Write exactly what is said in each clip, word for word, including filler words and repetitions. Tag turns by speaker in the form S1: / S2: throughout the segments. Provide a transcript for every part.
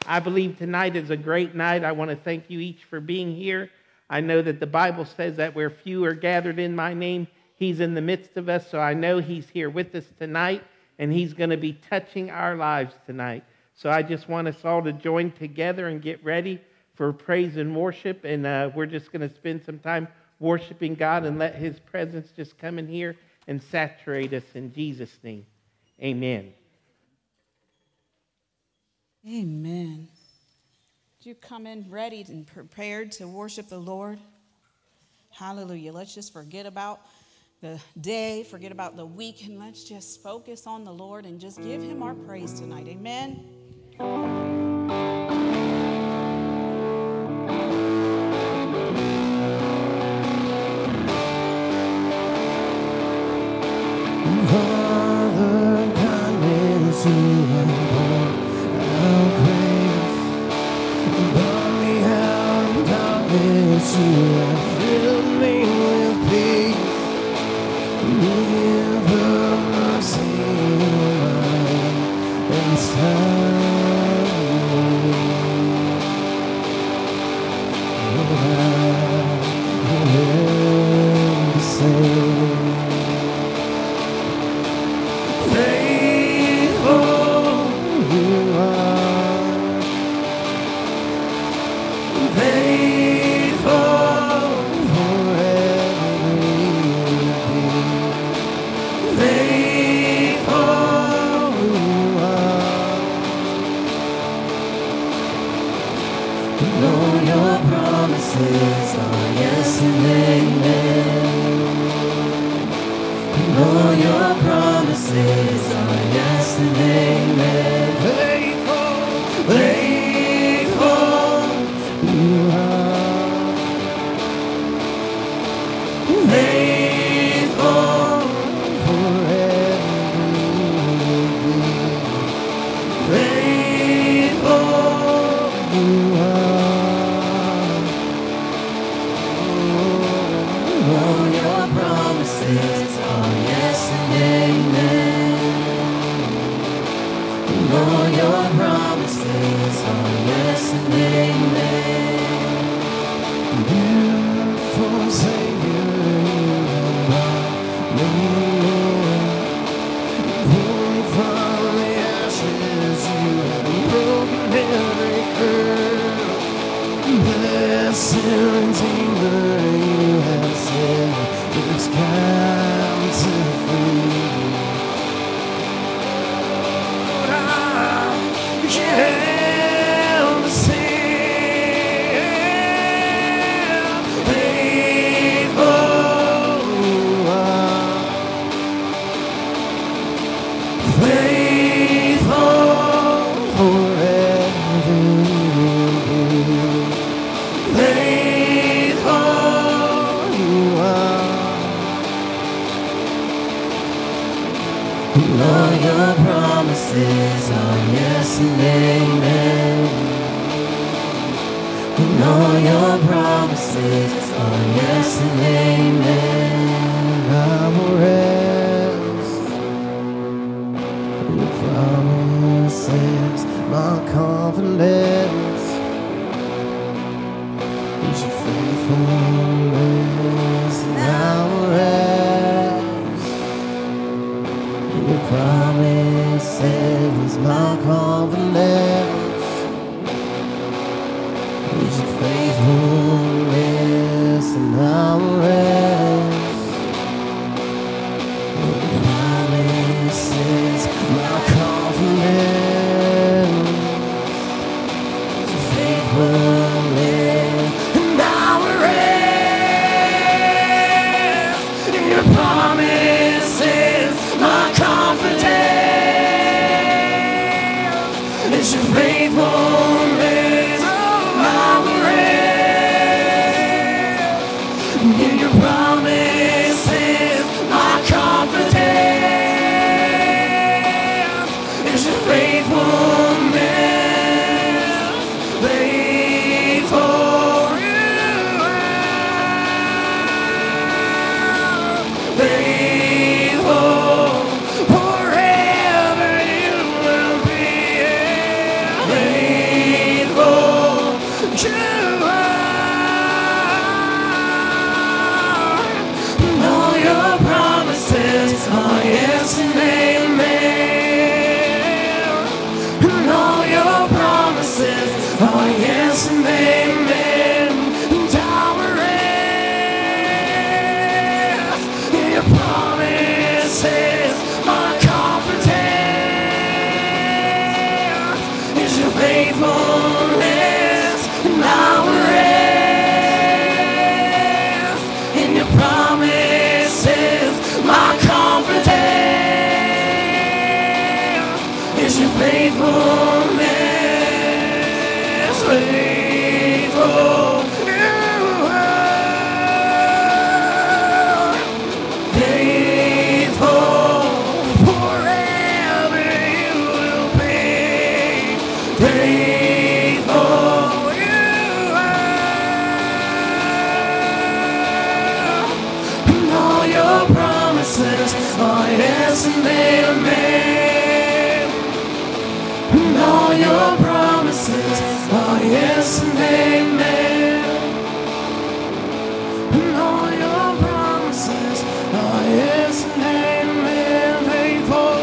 S1: I believe tonight is a great night. I want to thank you each for being here. I know that the Bible says that where few are gathered in my name, he's in the midst of us. So I know he's here with us tonight, and he's going to be touching our lives tonight. So I just want us all to join together and get ready for praise and worship. And uh, we're just going to spend some time worshiping God and let his presence just come in here and saturate us in Jesus' name. Amen.
S2: Amen. Did you come in ready and prepared to worship the Lord? Hallelujah. Let's just forget about the day, forget about the week, and let's just focus on the Lord and just give him our praise tonight. Amen.
S3: Father, kindness you have poured out grace. Brought me out of darkness, you have filled me with peace. River mercy mine inside me. I will to say. Yes and amen. All your promises are yes and amen. Faithful, faithful, you are. Faithful, forever you will be. Faithful, you are. All your promises are yes and amen. And all your promises are yes and amen. Beautiful Savior, you have brought me in. Pulling from the ashes, you have broken every curse. Blessed Redeemer, you have said it's come to free. Lord, I can't help but sing. Faithful you are. Faithful forever you will be. Faithful you are. And all your promises are yes and amen. And all your promises are yes and amen. I will rest in your promises, my confidence is your faithfulness. And I will rest in your promises, my confidence is your faithfulness. And I will rest in your promises, my confidence is your faithfulness. And I will rest in your promises, my confidence is your faithfulness. is your faithfulness, and I will rest in your promises. My confidence is your faithfulness, faithful. Oh, yes, and amen. And all your promises, oh, yes, and amen. And all your promises, oh, yes, and amen. Faithful,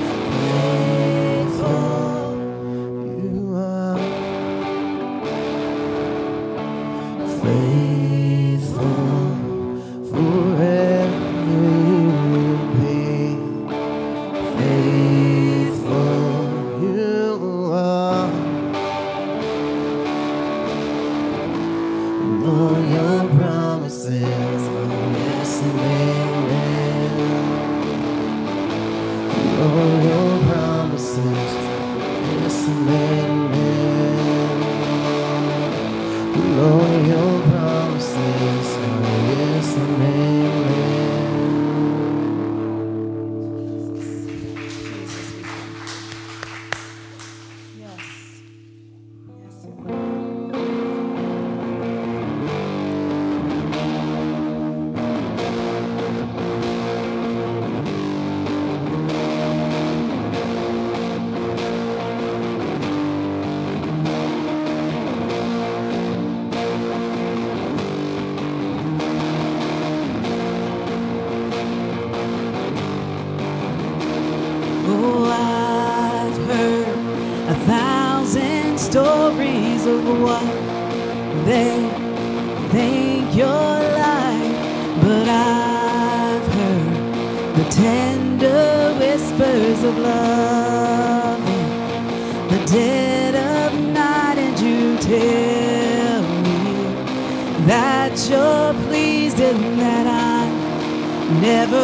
S3: faithful, you are faithful forever. Stories of what they think you're like, but I've heard the tender whispers of love in the dead of night, and you tell me that you're pleased and that I'm never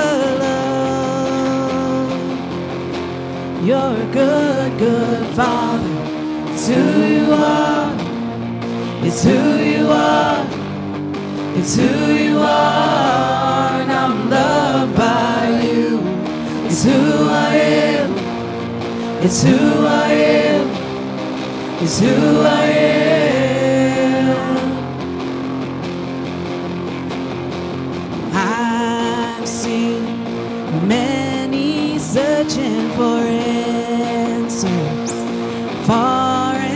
S3: alone. You're a good, good Father. It's who you are, it's who you are, it's who you are, and I'm loved by you. It's who I am, it's who I am, it's who I am. I've seen many searching for answers, far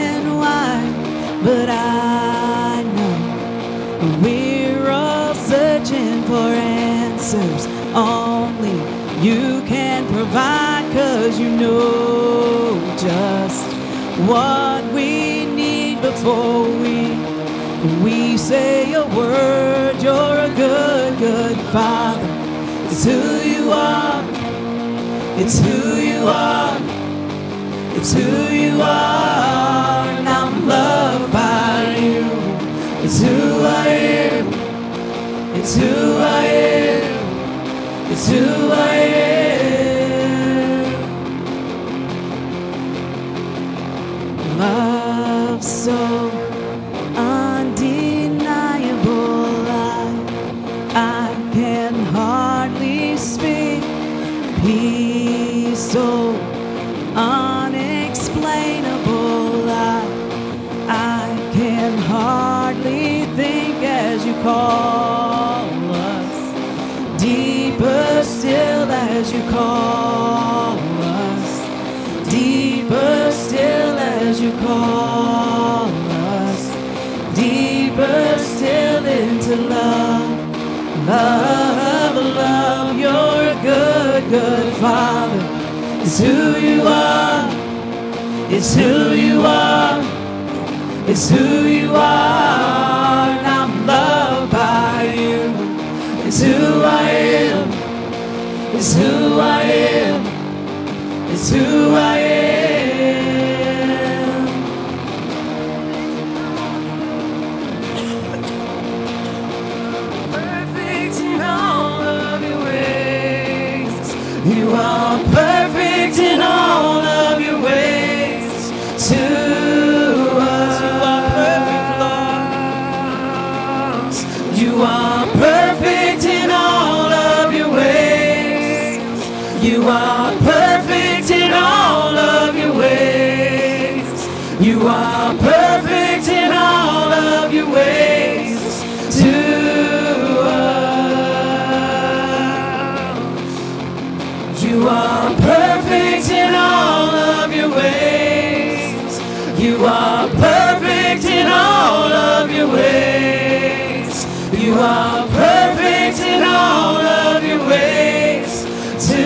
S3: but I know we're all searching for answers. Only you can provide, 'cause you know just what we need before we we say a word. You're a good, good Father. It's who you are, it's who you are, it's who you are, and I'm loved by you. It's who I am, it's who I am, it's who I am. Love so undeniable, I, I can hardly speak. Peace so unexplainable, I, I can hardly think as you call us. Deeper still as you call us. Deeper still as you call us. Deeper still into love. Love, love, you're a good, good Father. It's who you are, it's who you are, it's who you are, and I'm loved by you. It's who I am, it's who I am, it's who I am. are perfect in all of your ways. You are perfect in all of your ways. You are perfect in all of your ways to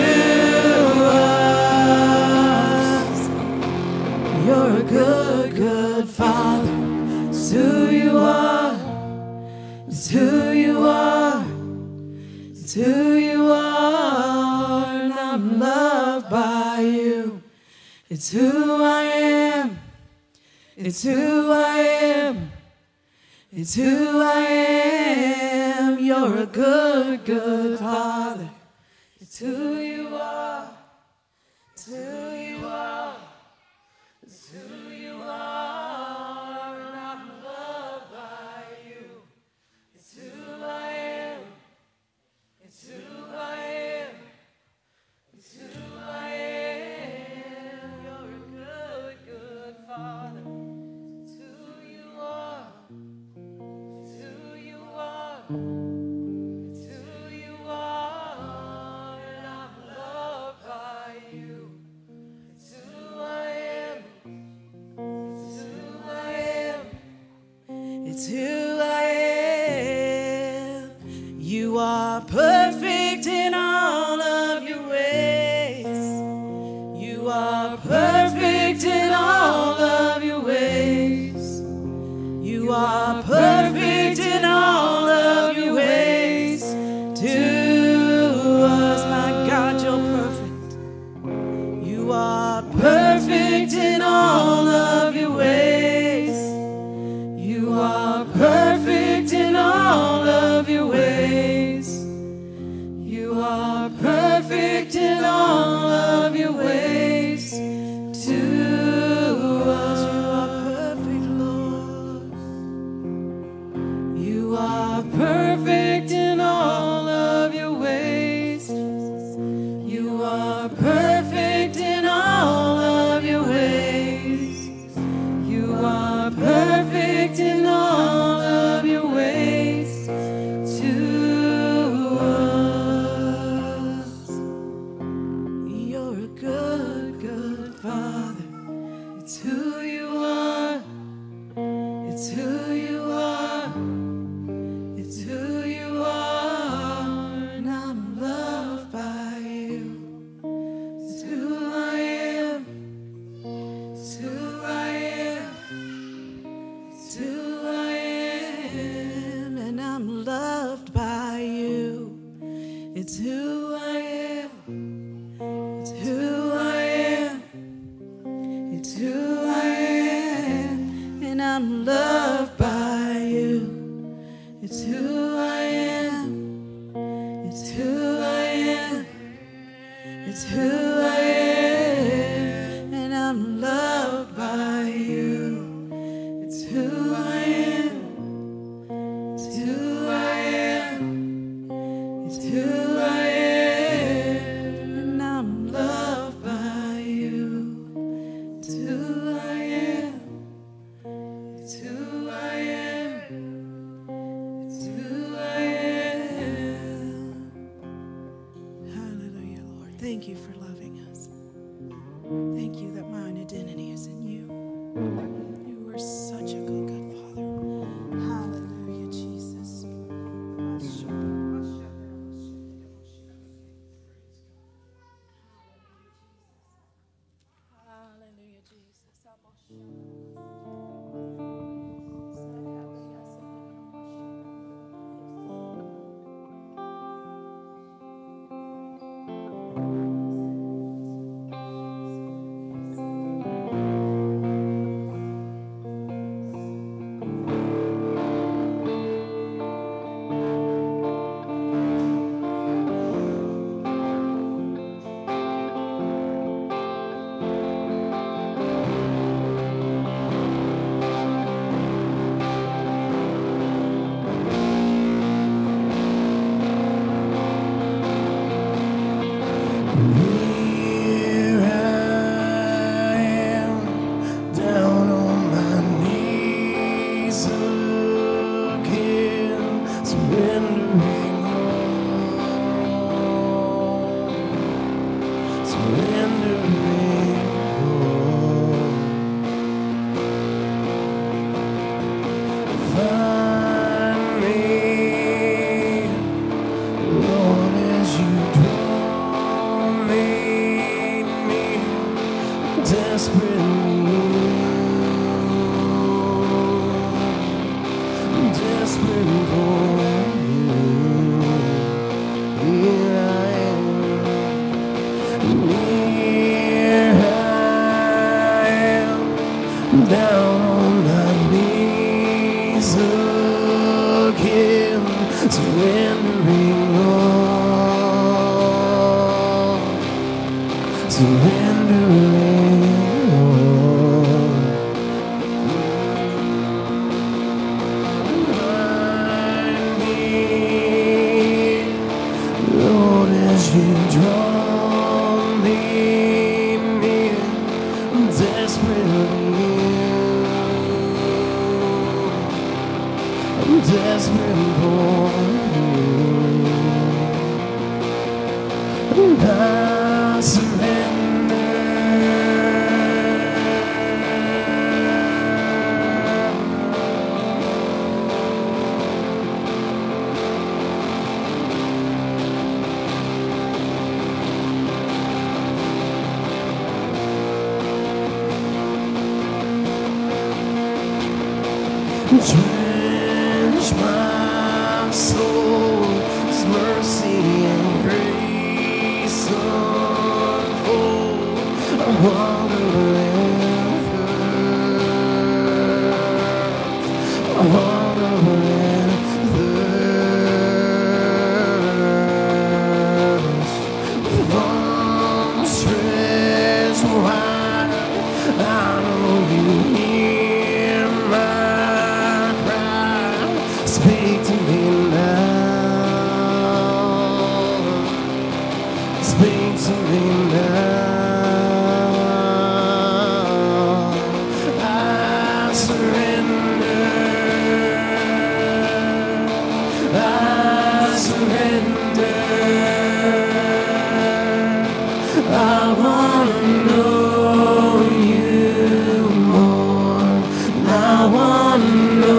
S3: us. You're a good, good Father. It's who you are. It's who you are. It's who you are. And I'm loved by you. It's who I am. It's who I am. It's who I am. You're a good, good Father. It's who you are. It's who you are. It's who you are. And I'm loved by you. It's who I am. It's who I am. It's who I am. You're a good, good Father. It's who you are. It's who you are. It's who you are. And I'm loved by you. It's who I am. It's who I am. It's who I am. You are perfect in all of your ways. You are perfect in all of your ways. You are perfect in all of your ways to us. My God, you're perfect. You are perfect in all of your ways. You are perfect in all of your ways. You are perfect in all of your ways to us. You are perfect, Lord. You are perfect in all of your ways. You are perfect in all of your ways. You are perfect in all of your ways to us. You're a good, good Father. It's who you are. It's who you are. It's who you are. And I'm loved by you. It's who I am. It's who I am. It's who I am. And I'm loved by you. It's who I am. It's who I am. It's who I am. And I'm loved by you. It's who I am. It's who I am. It's who I am. And I'm loved by you. It's who I am. It's who I am. It's who I am. And I'm loved by you. It's who I am. It's who I am. It's who I am. Hallelujah, Lord. Thank you for loving us. Thank you that my identity is in you. You are such a good, good Father. Hallelujah, Jesus. Hallelujah, Jesus. Down on my knees again, surrendering all, surrendering all. Find me, Lord, as you draw me near, desperately. I'm desperate for you, and I surrender. Drench my soul's mercy and grace unfold. I wander in thirst. I wander in thirst. From stretched wide, I know you hear my. Speak to me now. Speak to me now. I surrender. I surrender. I want to know you more. I want to know.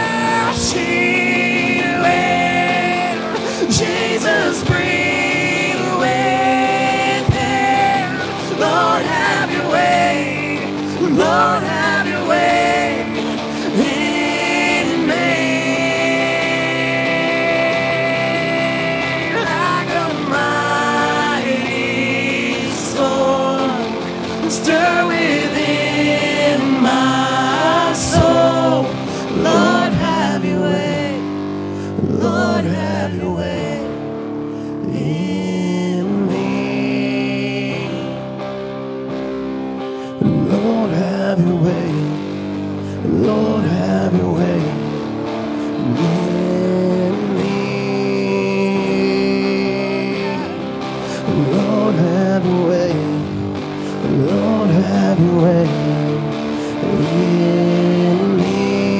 S3: Jesus, breathe in me. Lord, have your way. Lord, have your way in me. Lord, have your way. Lord, have your way in me.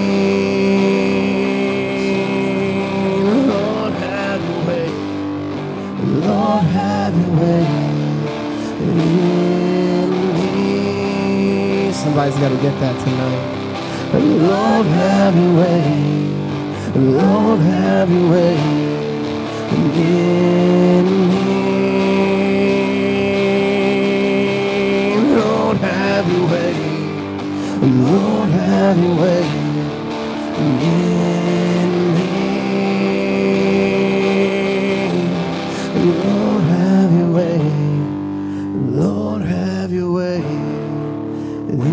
S3: Lord, have your way. Lord, have your way in me. Somebody's got to get that tonight. Lord, have your way. Lord, have your way in me. Lord, have your way. Lord, have your way in me. Lord, have your way. Lord, have your way in me.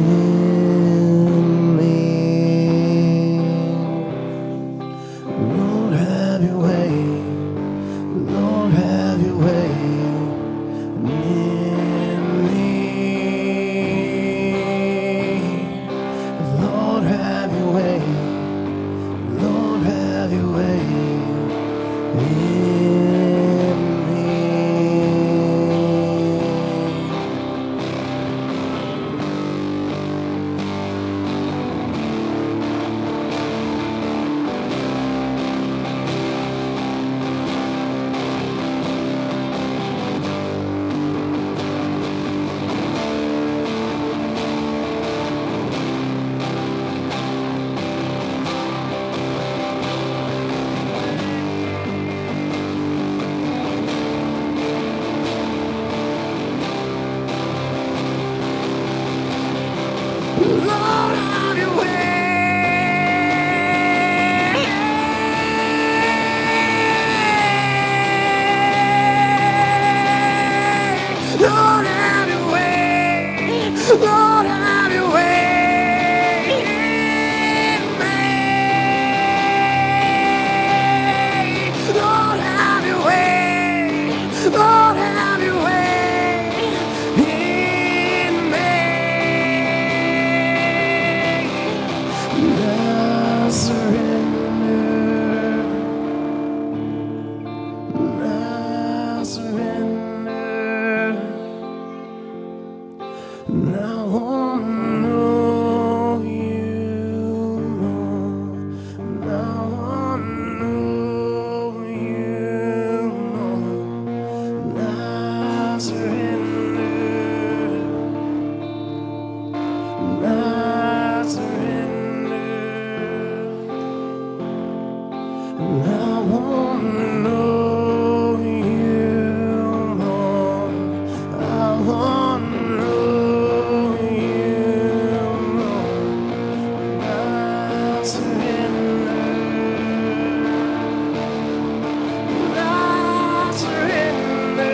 S3: Lord, have your way. Lord, have your way in me. Lord, have your way. Lord, have your way in me. Lord, have your way. Lord, have your way. Lord, have your way in me. Lord, have your way. Lord, have your way in me. I surrender. I surrender. And I want to know you more. And I want to know you more. And I surrender. And I surrender. And I want to know you more. I want to know you more. I surrender. I surrender.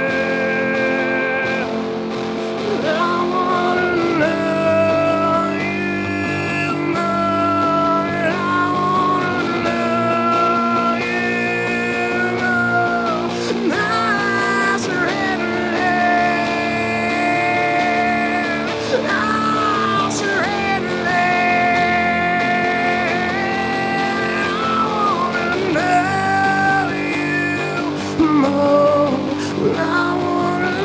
S3: I want to know you more. I want to know you more. I surrender. I surrender. I want to know you more. I want to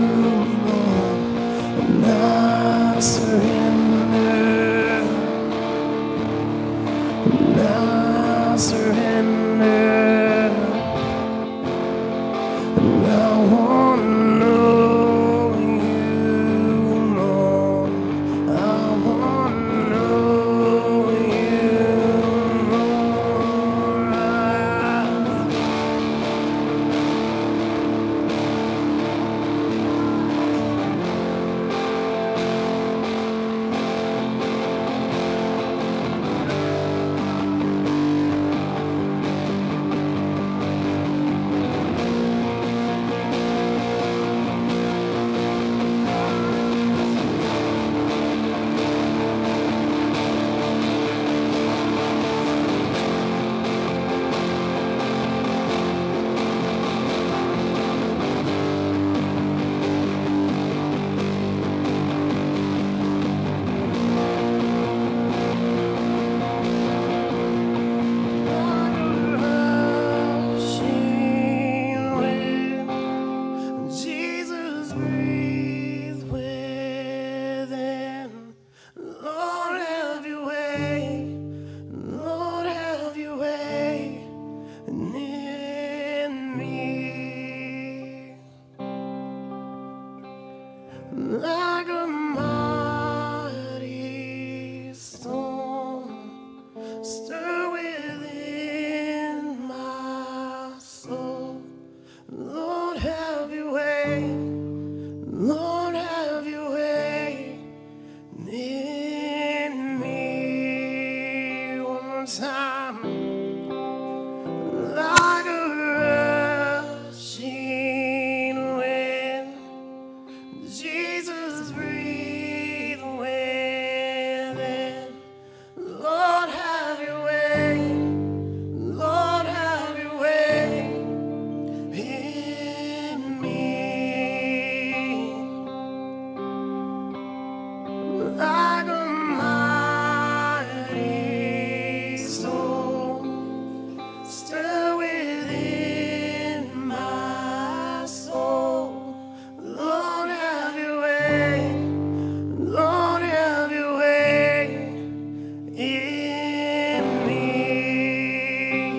S3: surrender. Lord, have your way. Lord, have your way in me. Like a mighty storm, stir within my soul. Lord, have your way. Lord, have your way in me. One more time. Like a rushing wind, Jesus, breathe within. Lord, have your way. Lord, have your way in me. Like a mighty storm, stir within my soul. Lord, have your way. Lord, have your way in me.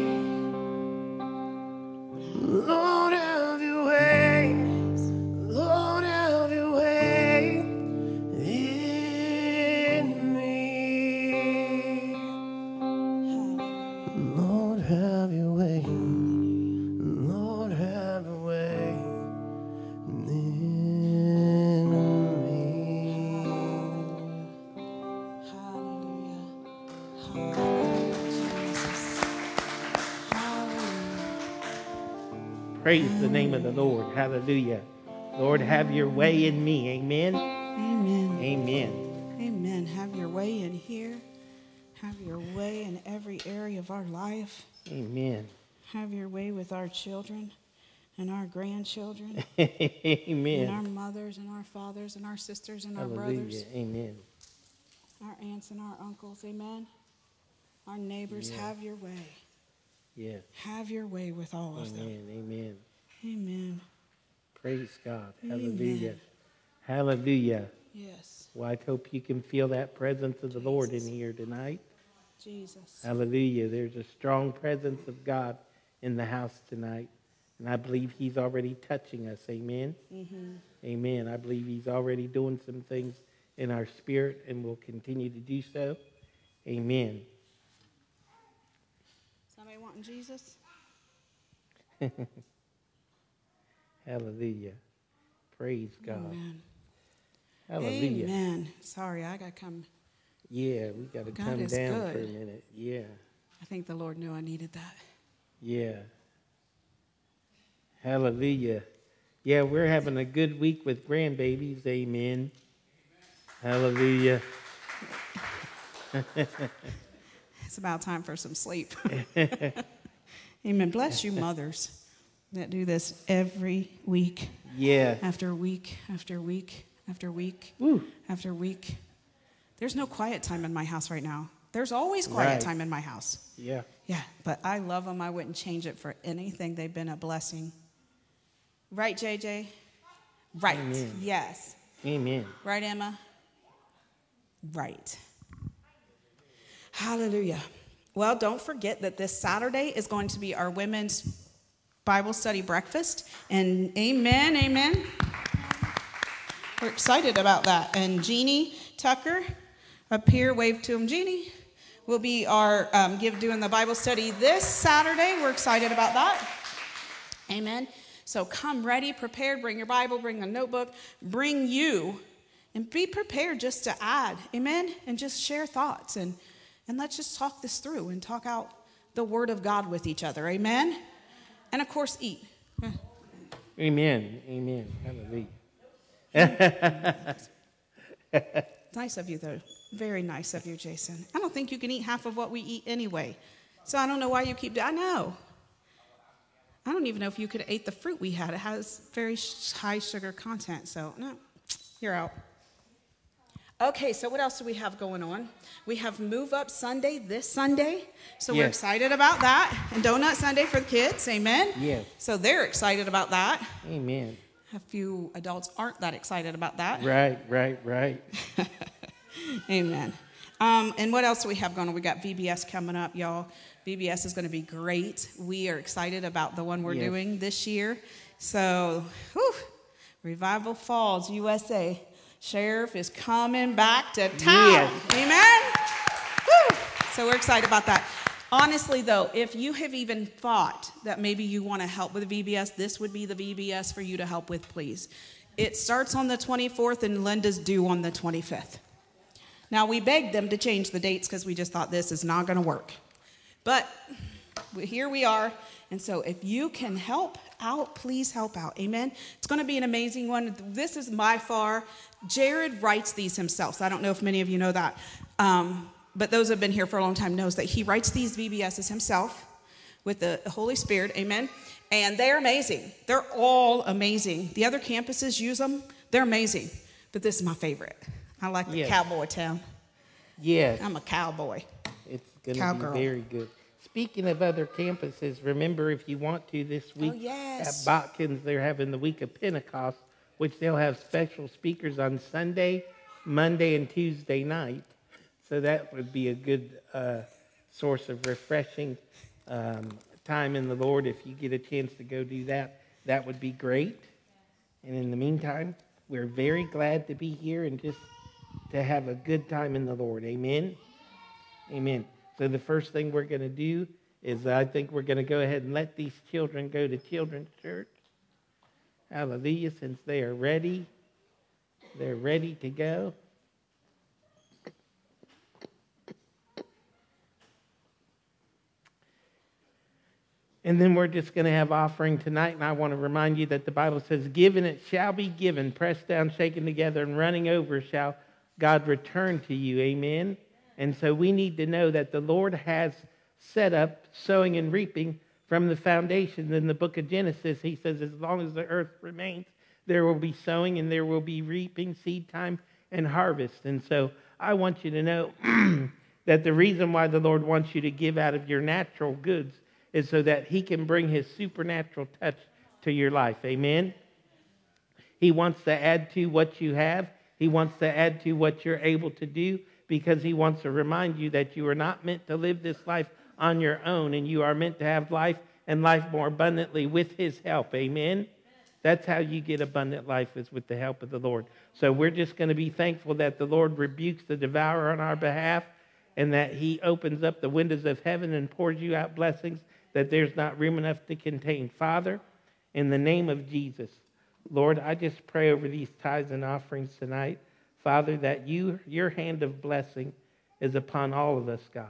S3: Lord, have your way. Lord, have your way in me. Lord, have your way. Lord, have your way in me.
S2: Hallelujah. Hallelujah, Jesus. Hallelujah.
S1: Praise the name of the Lord. Hallelujah. Lord, have your way in me. Amen.
S2: Amen.
S1: Amen.
S2: Amen. Have your way in here. Have your way in every area of our life.
S1: Amen.
S2: Have your way with our children and our grandchildren and our
S1: Amen.
S2: mothers and our fathers and our sisters and our
S1: Hallelujah.
S2: brothers,
S1: Amen.
S2: our aunts and our uncles. Amen. Our neighbors.
S1: Yeah.
S2: Have your way.
S1: Yes.
S2: Have your way with all of them.
S1: Amen. Amen.
S2: Amen.
S1: Praise God.
S2: Amen.
S1: Hallelujah. Hallelujah.
S2: Yes.
S1: Well, I hope you can feel that presence of the Lord in here tonight.
S2: Jesus.
S1: Hallelujah. There's a strong presence of God in the house tonight. And I believe he's already touching us. Amen.
S2: Mm-hmm.
S1: Amen. I believe he's already doing some things in our spirit and will continue to do so. Amen.
S2: Somebody wanting Jesus?
S1: Hallelujah. Praise God.
S2: Amen.
S1: Hallelujah.
S2: Amen. Sorry, I got to come.
S1: Yeah, we got to
S2: God
S1: come
S2: is
S1: down
S2: good.
S1: for a minute. Yeah.
S2: I think the Lord knew I needed that.
S1: Yeah. Hallelujah. Yeah, we're having a good week with grandbabies. Amen. Hallelujah.
S2: It's about time for some sleep. Amen. Bless you mothers that do this every week.
S1: Yeah.
S2: After week, after week, after week,
S1: Woo.
S2: after week. There's no quiet time in my house right now. There's always quiet
S1: Right.
S2: time in my house.
S1: Yeah.
S2: Yeah, but I love them. I wouldn't change it for anything. They've been a blessing. Right, J J? Right.
S1: Amen.
S2: Yes.
S1: Amen.
S2: Right, Emma? Right. Hallelujah. Well, don't forget that this Saturday is going to be our women's Bible study breakfast. And amen, amen. We're excited about that. And Jeannie Tucker up here, wave to him, Jeannie, will be our um, give doing the Bible study this Saturday. We're excited about that. Amen. So come ready, prepared, bring your Bible, bring a notebook, bring you, and be prepared just to add, amen, and just share thoughts, and, and let's just talk this through and talk out the Word of God with each other, amen, and of course eat.
S1: Amen. Amen. Hallelujah.
S2: Nice of you, though. Very nice of you, Jason. I don't think you can eat half of what we eat anyway, so I don't know why you keep, I know. I don't even know if you could have ate the fruit we had. It has very high sugar content, so no, you're out. Okay, so what else do we have going on? We have Move Up Sunday this Sunday, so we're
S1: Yes.
S2: excited about that. And Donut Sunday for the kids, amen?
S1: Yes.
S2: So they're excited about that.
S1: Amen.
S2: A few adults aren't that excited about that.
S1: Right, right, right.
S2: Amen. Um, and what else do we have going on? We got V B S coming up, y'all. V B S is going to be great. We are excited about the one we're
S1: Yes.
S2: doing this year. So, whew, Revival Falls, U S A. Sheriff is coming back to town.
S1: Yes.
S2: Amen. Whew. So we're excited about that. Honestly, though, if you have even thought that maybe you want to help with V B S, this would be the V B S for you to help with, please. It starts on the twenty-fourth and Linda's due on the twenty-fifth. Now, we begged them to change the dates because we just thought this is not going to work. But here we are. And so if you can help out, please help out. Amen. It's going to be an amazing one. This is by far, Jared writes these himself. So I don't know if many of you know that. Um, but those who have been here for a long time knows that he writes these V B Ss himself with the Holy Spirit. Amen. And they're amazing. They're all amazing. The other campuses use them. They're amazing. But this is my favorite. I like the
S1: Yes.
S2: cowboy town.
S1: Yes.
S2: I'm a cowboy.
S1: It's going to
S2: Cowgirl.
S1: be very good. Speaking of other campuses, remember if you want to this week
S2: Oh, yes.
S1: at Botkins, they're having the week of Pentecost, which they'll have special speakers on Sunday, Monday, and Tuesday night. So that would be a good uh, source of refreshing um, time in the Lord. If you get a chance to go do that, that would be great. And in the meantime, we're very glad to be here and just to have a good time in the Lord. Amen? Amen. So the first thing we're going to do is I think we're going to go ahead and let these children go to children's church. Hallelujah. Since they are ready, they're ready to go. And then we're just going to have offering tonight. And I want to remind you that the Bible says, given it shall be given, pressed down, shaken together, and running over shall God return to you. Amen. And so we need to know that the Lord has set up sowing and reaping from the foundation. In the book of Genesis, he says, as long as the earth remains, there will be sowing and there will be reaping, seed time, and harvest. And so I want you to know that the reason why the Lord wants you to give out of your natural goods is so that he can bring his supernatural touch to your life. Amen? He wants to add to what you have. He wants to add to what you're able to do, because he wants to remind you that you are not meant to live this life on your own, and you are meant to have life and life more abundantly with his help. Amen? That's how you get abundant life, is with the help of the Lord. So we're just going to be thankful that the Lord rebukes the devourer on our behalf, and that he opens up the windows of heaven and pours you out blessings that there's not room enough to contain. Father, in the name of Jesus, Lord, I just pray over these tithes and offerings tonight, Father, that you, your hand of blessing is upon all of us, God.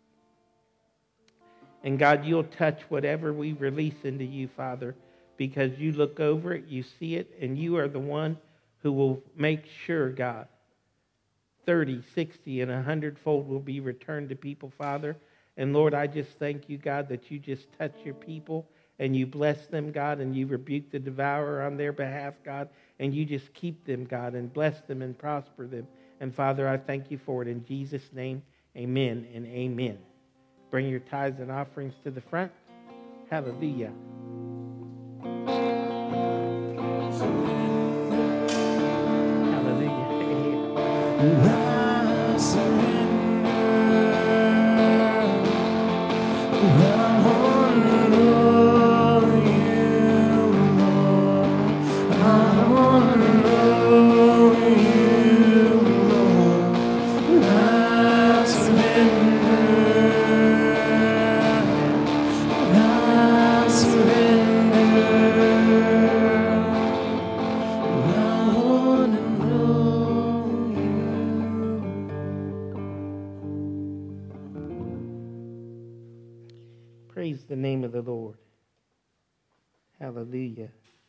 S1: And God, you'll touch whatever we release into you, Father, because you look over it, you see it, and you are the one who will make sure, God, thirty, sixty, and a hundredfold will be returned to people, Father. And Lord, I just thank you, God, that you just touch your people and you bless them, God, and you rebuke the devourer on their behalf, God, and you just keep them, God, and bless them and prosper them. And Father, I thank you for it in Jesus' name. Amen and amen. Bring your tithes and offerings to the front. Hallelujah. Hallelujah.
S3: I surrender. I want to know you more. I want to know you more. I surrender. I surrender. I want to know you.
S1: Praise the name of the Lord. Hallelujah.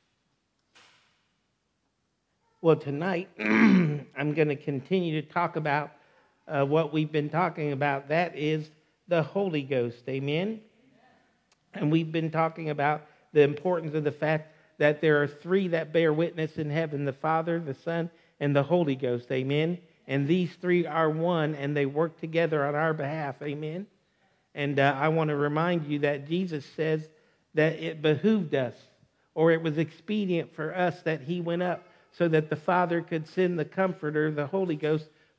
S1: Well, tonight I'm going to continue to talk about uh, what we've been talking about. That is the Holy Ghost. Amen? And we've been talking about the importance of the fact that there are three that bear witness in heaven: the Father, the Son, and the Holy Ghost. Amen? And these three are one, and they work together on our behalf. Amen? And uh, I want to remind you that Jesus says that it behooved us, or it was expedient for us, that he went up so that the Father could send the Comforter, the Holy Ghost,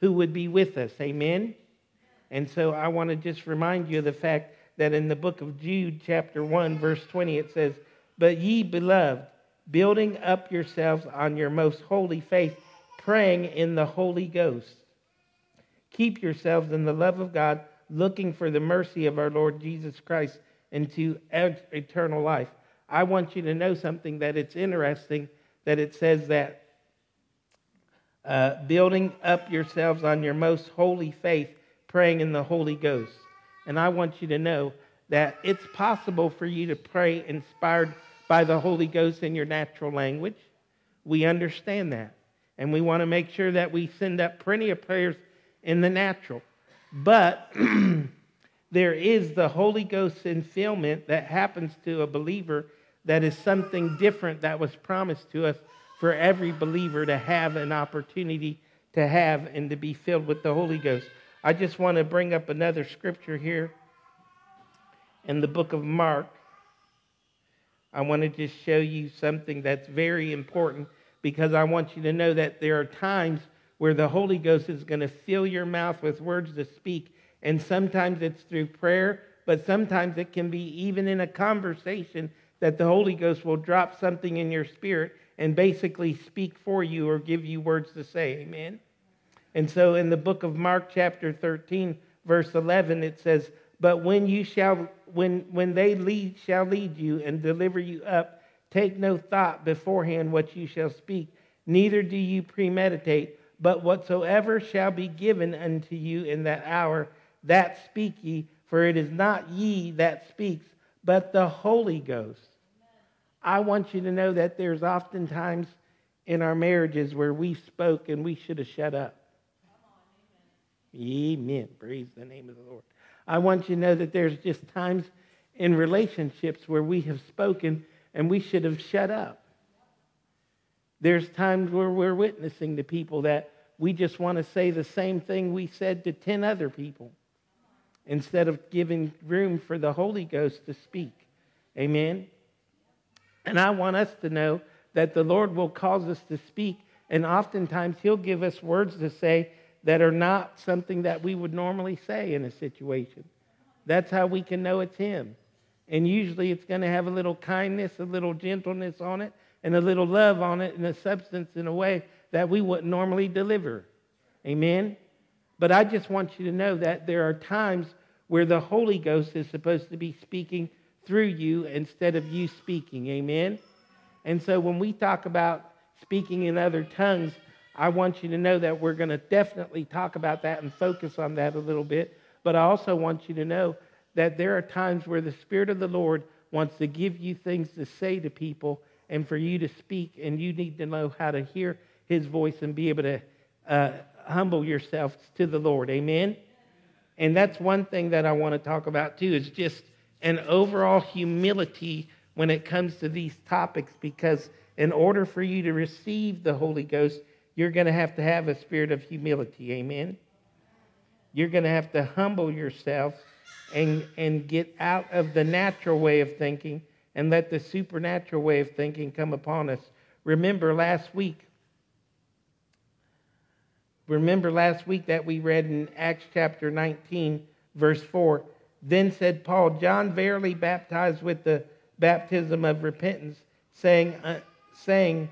S1: who would be with us. Amen? And so I want to just remind you of the fact that in the book of Jude, chapter one, verse twenty, it says, "But ye, beloved, building up yourselves on your most holy faith, praying in the Holy Ghost. Keep yourselves in the love of God, looking for the mercy of our Lord Jesus Christ into eternal life." I want you to know something, that it's interesting that it says that uh, building up yourselves on your most holy faith, praying in the Holy Ghost. And I want you to know that it's possible for you to pray inspired by the Holy Ghost in your natural language. We understand that. And we want to make sure that we send up plenty of prayers in the natural. But there is the Holy Ghost infillment that happens to a believer that is something different that was promised to us for every believer to have an opportunity to have and to be filled with the Holy Ghost. I just want to bring up another scripture here in the book of Mark. I want to just show you something that's very important, because I want you to know that there are times where the Holy Ghost is going to fill your mouth with words to speak. And sometimes it's through prayer, but sometimes it can be even in a conversation that the Holy Ghost will drop something in your spirit and basically speak for you or give you words to say. Amen? And so in the book of Mark chapter thirteen, verse eleven, it says, "But when you shall, when when they lead shall lead you and deliver you up, take no thought beforehand what you shall speak, neither do you premeditate, but whatsoever shall be given unto you in that hour, that speak ye, for it is not ye that speaks, but the Holy Ghost." I want you to know that there's oftentimes in our marriages where we spoke and we should have shut up. Amen. Praise the name of the Lord. I want you to know that there's just times in relationships where we have spoken and we should have shut up. There's times where we're witnessing to people that we just want to say the same thing we said to ten other people instead of giving room for the Holy Ghost to speak. Amen? And I want us to know that the Lord will cause us to speak, and oftentimes He'll give us words to say that are not something that we would normally say in a situation. That's how we can know it's Him. And usually it's going to have a little kindness, a little gentleness on it, and a little love on it, and a substance in a way that we wouldn't normally deliver. Amen? But I just want you to know that there are times where the Holy Ghost is supposed to be speaking through you instead of you speaking. Amen? And so when we talk about speaking in other tongues, I want you to know that we're going to definitely talk about that and focus on that a little bit. But I also want you to know that there are times where the Spirit of the Lord wants to give you things to say to people and for you to speak, and you need to know how to hear His voice and be able to uh, humble yourself to the Lord. Amen? And that's one thing that I want to talk about too, is just an overall humility when it comes to these topics, because in order for you to receive the Holy Ghost, you're going to have to have a spirit of humility. Amen? You're going to have to humble yourself and, and get out of the natural way of thinking and let the supernatural way of thinking come upon us. Remember last week, remember last week that we read in Acts chapter nineteen, verse four, "Then said Paul, John verily baptized with the baptism of repentance, saying, uh, saying,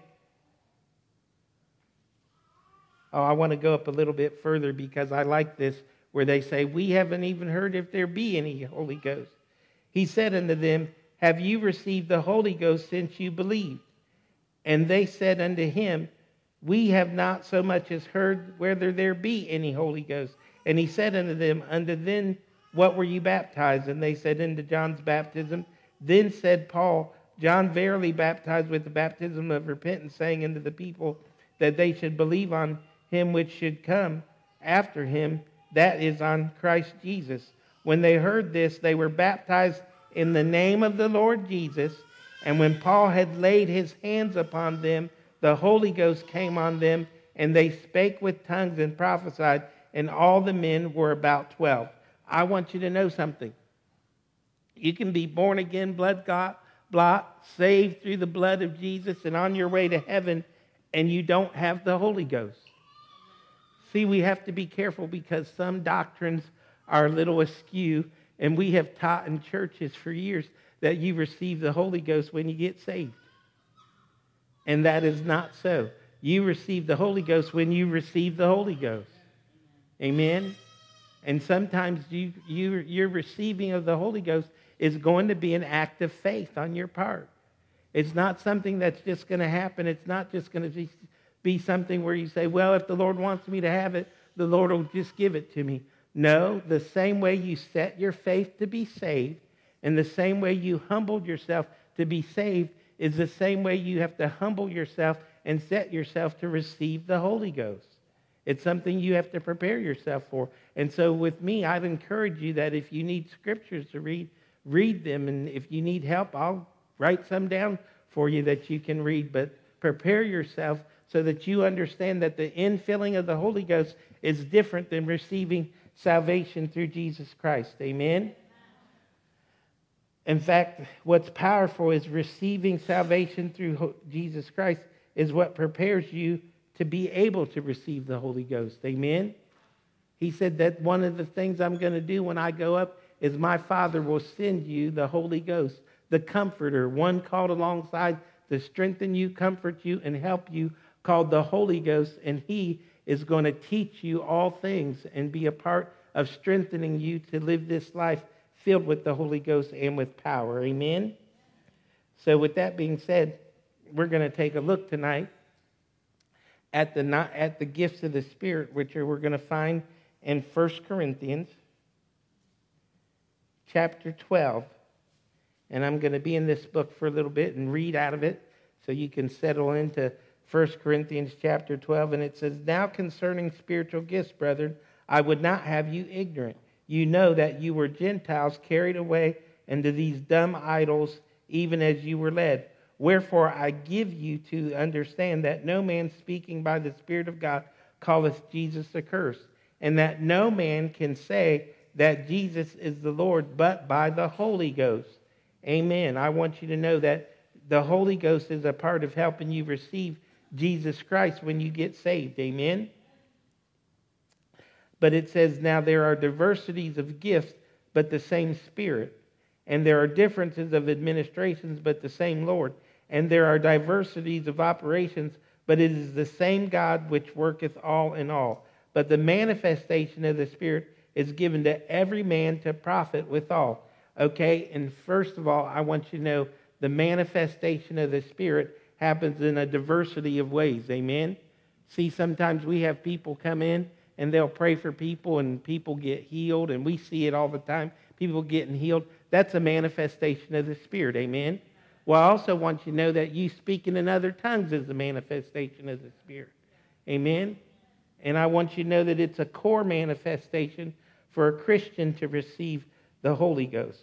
S1: oh, I want to go up a little bit further because I like this, where they say, we haven't even heard if there be any Holy Ghost. He said unto them, have you received the Holy Ghost since you believed? And they said unto him, we have not so much as heard whether there be any Holy Ghost. And he said unto them, unto then what were you baptized? And they said, into John's baptism. Then said Paul, John verily baptized with the baptism of repentance, saying unto the people that they should believe on him which should come after him, that is on Christ Jesus. When they heard this, they were baptized in the name of the Lord Jesus. And when Paul had laid his hands upon them, the Holy Ghost came on them, and they spake with tongues and prophesied, and all the men were about twelve. I want you to know something. You can be born again, blood bought, saved through the blood of Jesus, and on your way to heaven, and you don't have the Holy Ghost. See, we have to be careful because some doctrines are a little askew, and we have taught in churches for years that you receive the Holy Ghost when you get saved. And that is not so. You receive the Holy Ghost when you receive the Holy Ghost. Amen? And sometimes you, you, your receiving of the Holy Ghost is going to be an act of faith on your part. It's not something that's just going to happen. It's not just going to be, be something where you say, well, if the Lord wants me to have it, the Lord will just give it to me. No, the same way you set your faith to be saved, and the same way you humbled yourself to be saved, is the same way you have to humble yourself and set yourself to receive the Holy Ghost. It's something you have to prepare yourself for. And so with me, I'd encourage you that if you need scriptures to read, read them. And if you need help, I'll write some down for you that you can read. But prepare yourself so that you understand that the infilling of the Holy Ghost is different than receiving salvation through Jesus Christ. Amen? In fact, what's powerful is receiving salvation through Jesus Christ is what prepares you to be able to receive the Holy Ghost. Amen? He said that one of the things I'm going to do when I go up is my Father will send you the Holy Ghost, the Comforter, one called alongside to strengthen you, comfort you, and help you, called the Holy Ghost, and He is going to teach you all things and be a part of strengthening you to live this life filled with the Holy Ghost and with power. Amen? So with that being said, we're going to take a look tonight at the at the gifts of the Spirit, which are, we're going to find in First Corinthians chapter twelve. And I'm going to be in this book for a little bit and read out of it so you can settle into First Corinthians chapter twelve. And it says, now concerning spiritual gifts, brethren, I would not have you ignorant. You know that you were Gentiles carried away into these dumb idols, even as you were led. Wherefore I give you to understand that no man speaking by the Spirit of God calleth Jesus accursed, and that no man can say that Jesus is the Lord but by the Holy Ghost. Amen. I want you to know that the Holy Ghost is a part of helping you receive Jesus Christ when you get saved. Amen. But it says, now there are diversities of gifts, but the same Spirit. And there are differences of administrations, but the same Lord. And there are diversities of operations, but it is the same God which worketh all in all. But the manifestation of the Spirit is given to every man to profit withal. Okay, and first of all, I want you to know the manifestation of the Spirit happens in a diversity of ways. Amen? See, sometimes we have people come in and they'll pray for people and people get healed, and we see it all the time, people getting healed. That's a manifestation of the Spirit. Amen? Well, I also want you to know that you speaking in other tongues is a manifestation of the Spirit. Amen? And I want you to know that it's a core manifestation for a Christian to receive the Holy Ghost.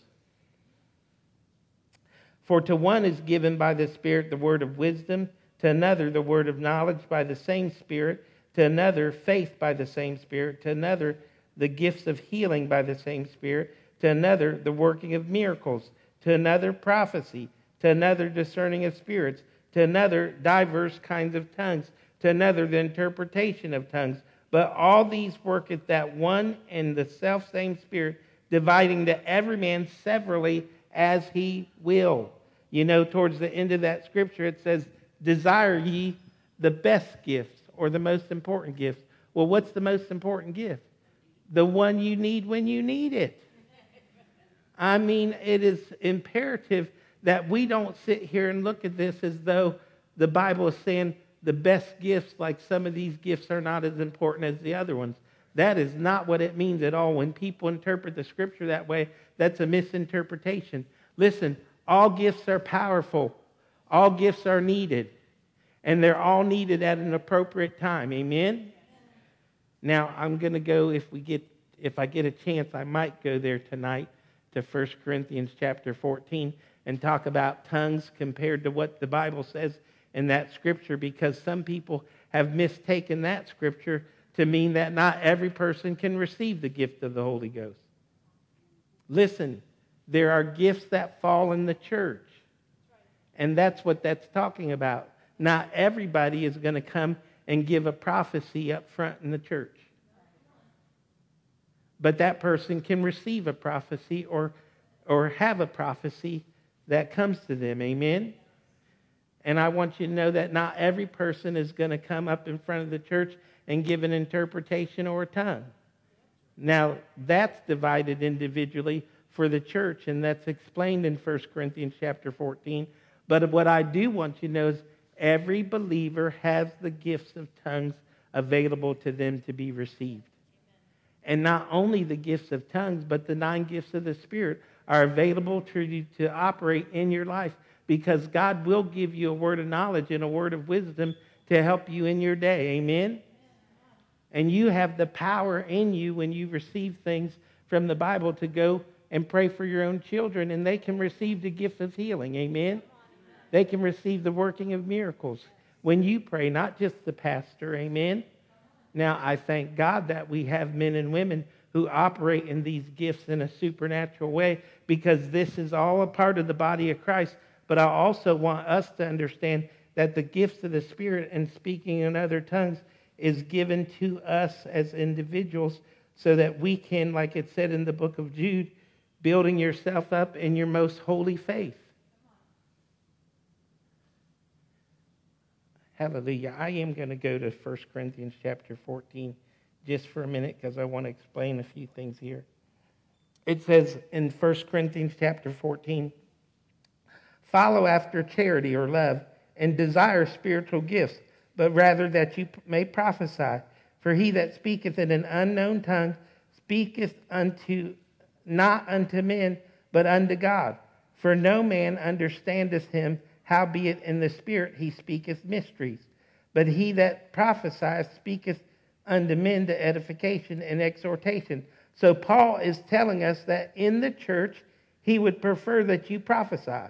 S1: For to one is given by the Spirit the word of wisdom, to another the word of knowledge by the same Spirit, to another faith by the same Spirit, to another the gifts of healing by the same Spirit, to another the working of miracles, to another prophecy, to another discerning of spirits, to another diverse kinds of tongues, to another the interpretation of tongues. But all these worketh that one and the selfsame Spirit, dividing to every man severally as he will. You know, towards the end of that scripture, it says, desire ye the best gifts, or the most important gifts. Well, what's the most important gift? The one you need when you need it. I mean, it is imperative that we don't sit here and look at this as though the Bible is saying the best gifts, like some of these gifts are not as important as the other ones. That is not what it means at all. When people interpret the scripture that way, that's a misinterpretation. Listen, all gifts are powerful. All gifts are needed. And they're all needed at an appropriate time. Amen? Now, I'm going to go, if we get, if I get a chance, I might go there tonight to First Corinthians chapter fourteen and talk about tongues compared to what the Bible says in that scripture, because some people have mistaken that scripture to mean that not every person can receive the gift of the Holy Ghost. Listen, there are gifts that fall in the church, and that's what that's talking about. Not everybody is going to come and give a prophecy up front in the church. But that person can receive a prophecy or, or have a prophecy that comes to them. Amen? And I want you to know that not every person is going to come up in front of the church and give an interpretation or a tongue. Now, that's divided individually for the church, and that's explained in First Corinthians chapter fourteen. But what I do want you to know is every believer has the gifts of tongues available to them to be received. And not only the gifts of tongues, but the nine gifts of the Spirit are available to you to operate in your life, because God will give you a word of knowledge and a word of wisdom to help you in your day. Amen? And you have the power in you when you receive things from the Bible to go and pray for your own children, and they can receive the gift of healing. Amen? They can receive the working of miracles when you pray, not just the pastor. Amen? Now, I thank God that we have men and women who operate in these gifts in a supernatural way, because this is all a part of the body of Christ. But I also want us to understand that the gifts of the Spirit and speaking in other tongues is given to us as individuals so that we can, like it said in the book of Jude, building yourself up in your most holy faith. Hallelujah. I am going to go to First Corinthians chapter fourteen just for a minute, because I want to explain a few things here. It says in First Corinthians chapter fourteen, follow after charity or love, and desire spiritual gifts, but rather that you may prophesy. For he that speaketh in an unknown tongue speaketh unto not unto men, but unto God. For no man understandeth him, howbeit in the Spirit he speaketh mysteries. But he that prophesieth speaketh unto men to edification and exhortation. So Paul is telling us that in the church, he would prefer that you prophesy.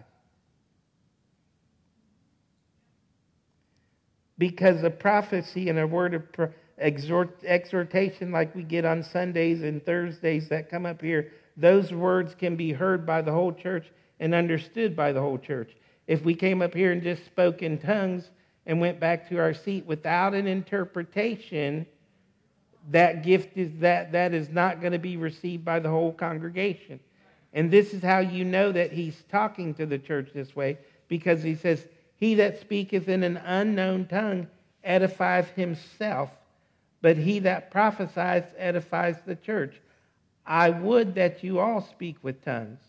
S1: Because a prophecy and a word of exhort, exhortation like we get on Sundays and Thursdays that come up here, those words can be heard by the whole church and understood by the whole church. If we came up here and just spoke in tongues and went back to our seat without an interpretation, that gift is that that is not going to be received by the whole congregation. And this is how you know that he's talking to the church this way, because he says, he that speaketh in an unknown tongue edifieth himself, but he that prophesieth edifies the church. I would that you all speak with tongues,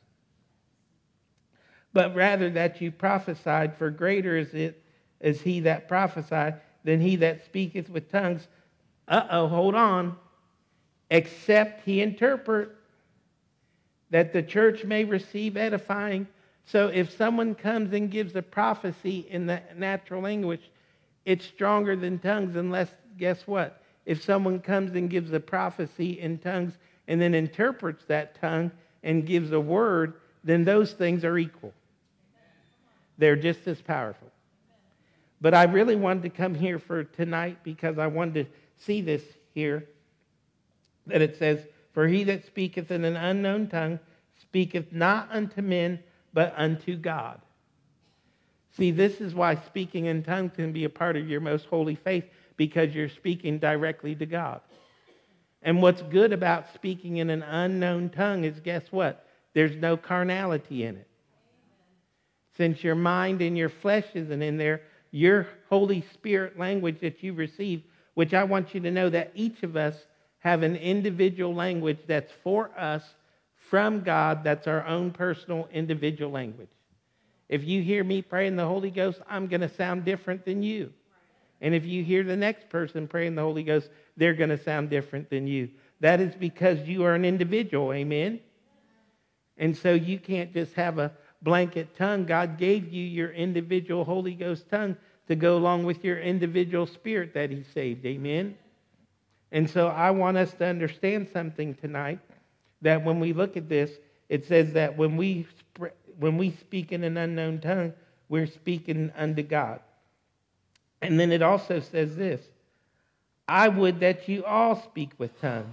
S1: but rather that you prophesied, for greater is it is he that prophesied than he that speaketh with tongues. Uh-oh, hold on. Except he interpret, that the church may receive edifying. So if someone comes and gives a prophecy in the natural language, it's stronger than tongues, unless, guess what? If someone comes and gives a prophecy in tongues and then interprets that tongue and gives a word, then those things are equal. They're just as powerful. But I really wanted to come here for tonight because I wanted to see this here, that it says, for he that speaketh in an unknown tongue speaketh not unto men, but unto God. See, this is why speaking in tongues can be a part of your most holy faith, because you're speaking directly to God. And what's good about speaking in an unknown tongue is, guess what? There's no carnality in it. Since your mind and your flesh isn't in there, your Holy Spirit language that you receive, which I want you to know that each of us have an individual language that's for us from God, that's our own personal individual language. If you hear me pray in the Holy Ghost, I'm going to sound different than you. And if you hear the next person pray in the Holy Ghost, they're going to sound different than you. That is because you are an individual, amen? And so you can't just have a blanket tongue. God gave you your individual Holy Ghost tongue to go along with your individual spirit that he saved, amen? And so I want us to understand something tonight, that when we look at this, it says that when we when we speak in an unknown tongue, we're speaking unto God. And then it also says this, I would that you all speak with tongues.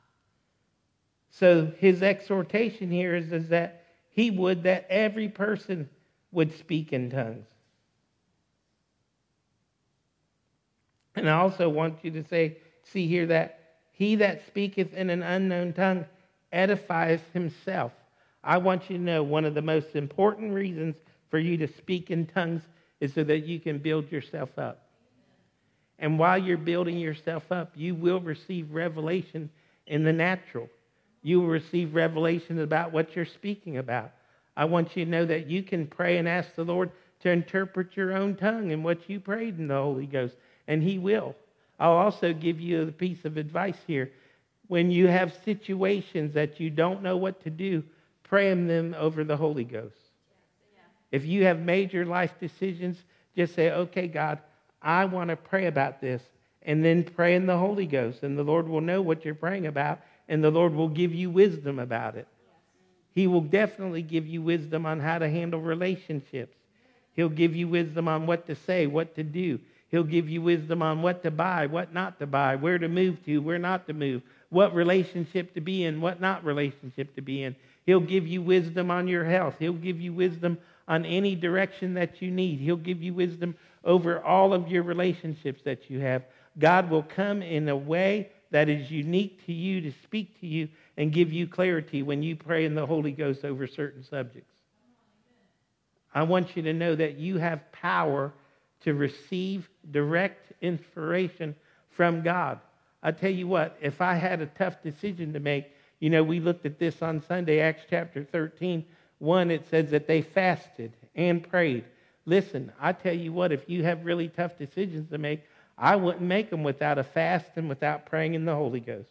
S1: So his exhortation here is, is that he would that every person would speak in tongues. And I also want you to say, see here that he that speaketh in an unknown tongue edifieth himself. I want you to know one of the most important reasons for you to speak in tongues is so that you can build yourself up. And while you're building yourself up, you will receive revelation in the natural. You will receive revelation about what you're speaking about. I want you to know that you can pray and ask the Lord to interpret your own tongue and what you prayed in the Holy Ghost, and he will. I'll also give you a piece of advice here. When you have situations that you don't know what to do, pray them over the Holy Ghost. If you have major life decisions, just say, okay, God, I want to pray about this, and then pray in the Holy Ghost, and the Lord will know what you're praying about, and the Lord will give you wisdom about it. He will definitely give you wisdom on how to handle relationships. He'll give you wisdom on what to say, what to do. He'll give you wisdom on what to buy, what not to buy, where to move to, where not to move, what relationship to be in, what not relationship to be in. He'll give you wisdom on your health. He'll give you wisdom on any direction that you need. He'll give you wisdom over all of your relationships that you have. God will come in a way that is unique to you to speak to you and give you clarity when you pray in the Holy Ghost over certain subjects. I want you to know that you have power to receive direct inspiration from God. I tell you what, if I had a tough decision to make, you know, we looked at this on Sunday, Acts chapter thirteen, one, it says that they fasted and prayed. Listen, I tell you what, if you have really tough decisions to make, I wouldn't make them without a fast and without praying in the Holy Ghost.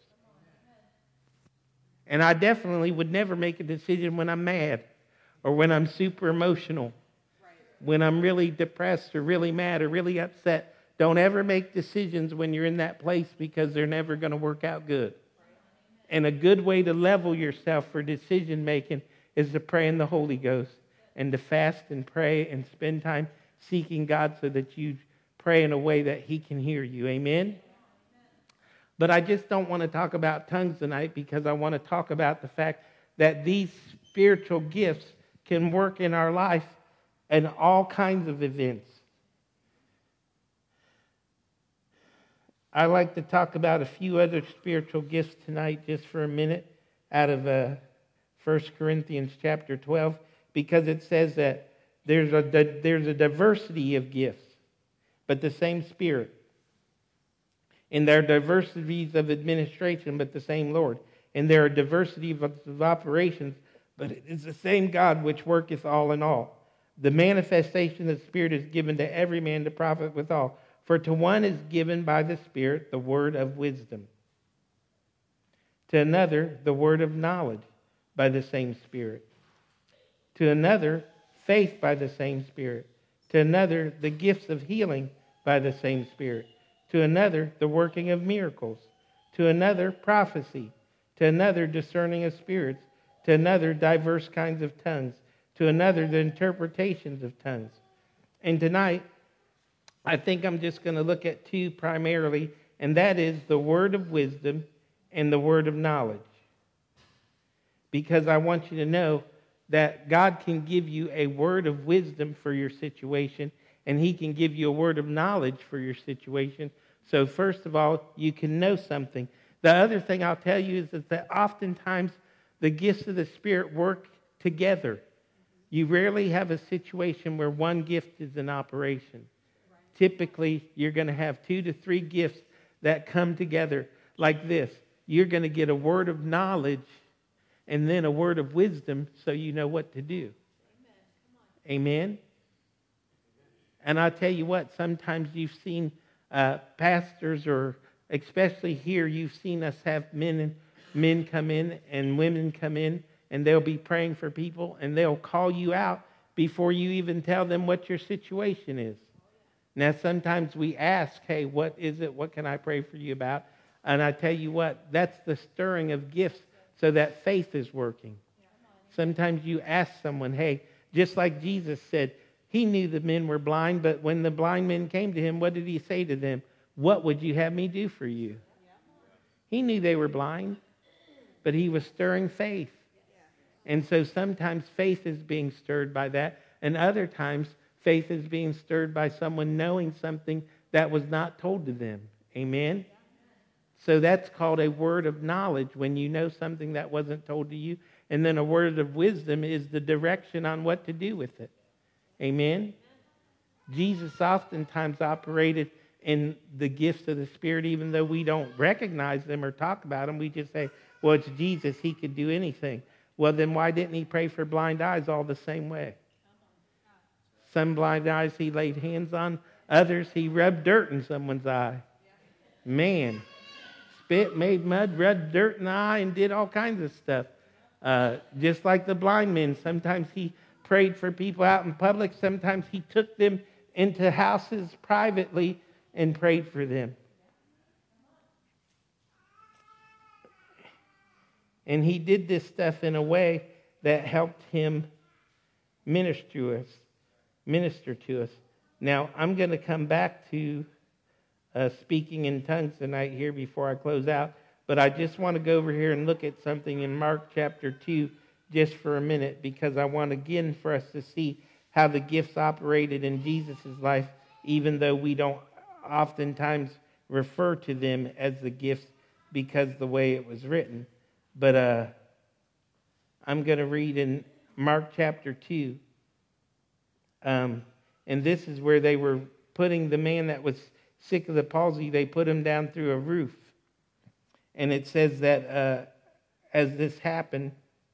S1: And I definitely would never make a decision when I'm mad or when I'm super emotional, when I'm really depressed or really mad or really upset. Don't ever make decisions when you're in that place because they're never going to work out good. And a good way to level yourself for decision making is to pray in the Holy Ghost and to fast and pray and spend time seeking God so that you pray in a way that he can hear you. Amen? But I just don't want to talk about tongues tonight because I want to talk about the fact that these spiritual gifts can work in our life in all kinds of events. I like to talk about a few other spiritual gifts tonight just for a minute out of uh, First Corinthians chapter twelve, because it says that there's a, there's a diversity of gifts, but the same Spirit. And there are diversities of administration, but the same Lord. And there are diversity of, of operations, but it is the same God which worketh all in all. The manifestation of the Spirit is given to every man to profit withal. For to one is given by the Spirit the word of wisdom. To another, the word of knowledge by the same Spirit. To another, faith by the same Spirit. To another, the gifts of healing by the same Spirit. To another, the working of miracles. To another, prophecy. To another, discerning of spirits. To another, diverse kinds of tongues. To another, the interpretations of tongues. And tonight, I think I'm just going to look at two primarily, and that is the word of wisdom and the word of knowledge. Because I want you to know that God can give you a word of wisdom for your situation, and he can give you a word of knowledge for your situation. So first of all, you can know something. The other thing I'll tell you is that oftentimes the gifts of the Spirit work together. You rarely have a situation where one gift is in operation. Typically, you're going to have two to three gifts that come together like this. You're going to get a word of knowledge and then a word of wisdom so you know what to do. Amen? Amen? And I'll tell you what, sometimes you've seen uh, pastors, or especially here, you've seen us have men and men come in and women come in, and they'll be praying for people, and they'll call you out before you even tell them what your situation is. Now, sometimes we ask, hey, what is it? What can I pray for you about? And I tell you what, that's the stirring of gifts so that faith is working. Sometimes you ask someone, hey, just like Jesus said, he knew the men were blind, but when the blind men came to him, what did he say to them? What would you have me do for you? He knew they were blind, but he was stirring faith. And so sometimes faith is being stirred by that, and other times faith is being stirred by someone knowing something that was not told to them. Amen? So that's called a word of knowledge, when you know something that wasn't told to you. And then a word of wisdom is the direction on what to do with it. Amen? Jesus oftentimes operated in the gifts of the Spirit, even though we don't recognize them or talk about them. We just say, well, it's Jesus. He could do anything. Well, then why didn't he pray for blind eyes all the same way? Some blind eyes he laid hands on. Others he rubbed dirt in someone's eye. Man. Spit, made mud, rubbed dirt in the eye, and did all kinds of stuff. Uh, just like the blind men. Sometimes he prayed for people out in public. Sometimes he took them into houses privately and prayed for them. And he did this stuff in a way that helped him minister to us. Minister to us. Now, I'm going to come back to uh, speaking in tongues tonight here before I close out. But I just want to go over here and look at something in Mark chapter two just for a minute, because I want again for us to see how the gifts operated in Jesus' life, even though we don't oftentimes refer to them as the gifts because the way it was written. But uh, I'm going to read in Mark chapter two. Um, and this is where they were putting the man that was sick of the palsy, they put him down through a roof. And it says that uh, as this happened,